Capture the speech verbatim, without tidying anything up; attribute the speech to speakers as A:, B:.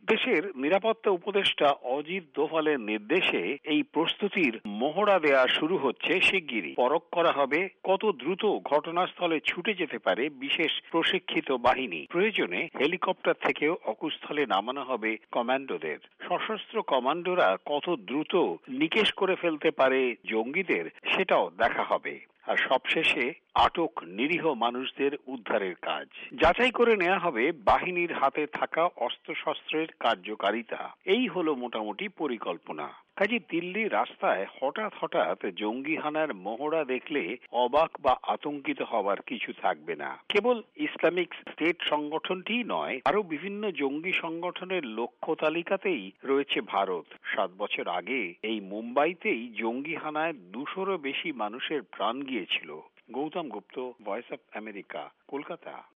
A: দেশের নিরাপত্তা উপদেষ্টা অজিত দোভালের নির্দেশে এই প্রস্তুতির মহড়া দেয়া শুরু হচ্ছে শিগগিরই। পরখ করা হবে কত দ্রুত ঘটনাস্থলে ছুটে যেতে পারে বিশেষ প্রশিক্ষিত বাহিনী। প্রয়োজনে হেলিকপ্টার থেকেও অকুস্থলে নামানো হবে কমান্ডোদের। সশস্ত্র কমান্ডোরা কত দ্রুত নিকেশ করে ফেলতে পারে জঙ্গিদের সেটাও দেখা হবে। আর সবশেষে আটক নিরীহ মানুষদের উদ্ধারের কাজ যাচাই করে নেওয়া হবে বাহিনীর হাতে থাকা অস্ত্রশস্ত্রের কার্যকারিতা। এই হলো মোটামুটি পরিকল্পনা। কাজে দিল্লির রাস্তায় হঠাৎ হঠাৎ জঙ্গি হানার মহড়া দেখলে অবাক বা আতঙ্কিত হবার কিছু থাকবে না। কেবল ইসলামিক স্টেট সংগঠনটিই নয়, আরো বিভিন্ন জঙ্গি সংগঠনের লক্ষ্য তালিকাতেই রয়েছে ভারত। সাত বছর আগে এই মুম্বাইতেই জঙ্গি হানায় দুশোরও বেশি মানুষের প্রাণ গিয়েছিল। Gautam Gupta, voice of America, Kolkata.